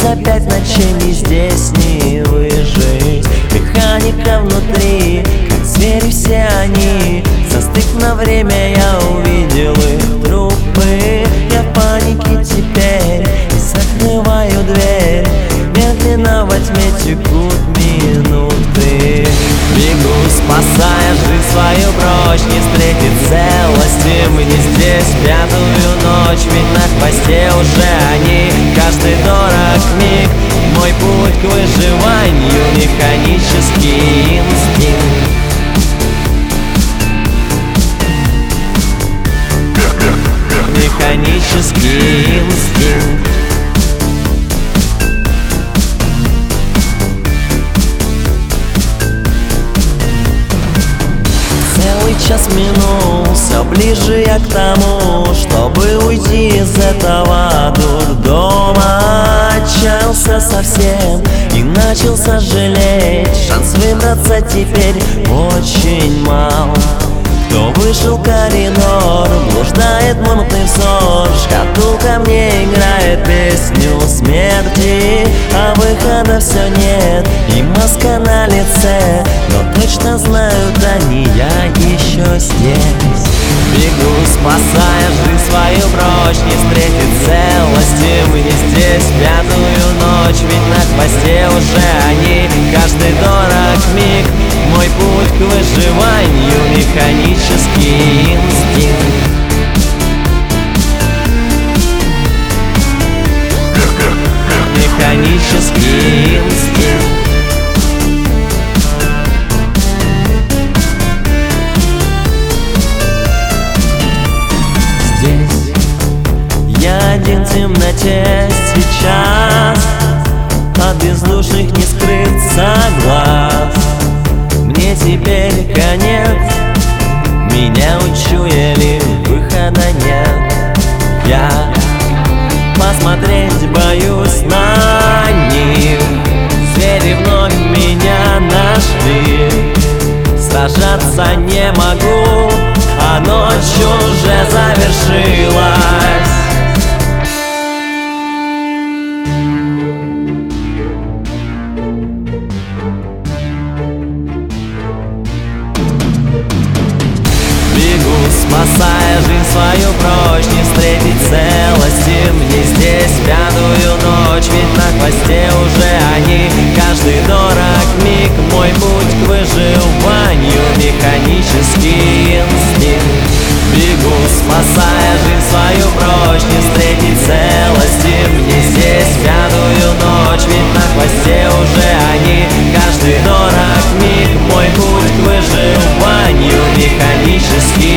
за 5 ночей мне здесь не выжить. Механика внутри, как звери все они. Застыв на время, я увидел их трупы. Я в панике теперь и закрываю дверь. Медленно во тьме текут минуты. Бегу, спасая жизнь свою прочь, не встретить целости мне здесь пятую ночь. Ведь на хвосте уже они, каждый дорог миг. Мой путь к выживанию, механический инстинкт. Механический инстинкт. Целый час минул, все ближе я к тому, чтобы уйти из этого дурдома. Отчаялся совсем и начал сожалеть. Шанс выбраться теперь очень мал. Кто вышел в коридор, блуждает мутный взор. Шкатулка мне играет песню смерти, а выхода все нет, и маска на лице. Но точно знают они, я еще здесь. Бегу, спасая жизнь свою прочь, не встретить целости мне здесь пятую ночь. Ведь на хвосте уже они, каждый дорог миг. Мой путь к выживанию, механический инстинкт. Механический инстинкт. Здесь я один в темноте сейчас, от бездушных не скрыться глаз. Мне теперь конец, меня учуяли, выхода нет. Я посмотреть боюсь на них. Звери вновь меня нашли. Сражаться не могу, а ночь уже завершилась. Спасая жизнь свою прочь, не встретить целости мне здесь пятую ночь. Ведь на хвосте уже они, каждый дорог миг. Мой путь к выживанию, механический инстинкт. Бегу, спасая жизнь свою прочь, не встретить целости мне здесь пятую ночь. Ведь на хвосте уже они, каждый дорог миг. Мой путь к выживанию, механический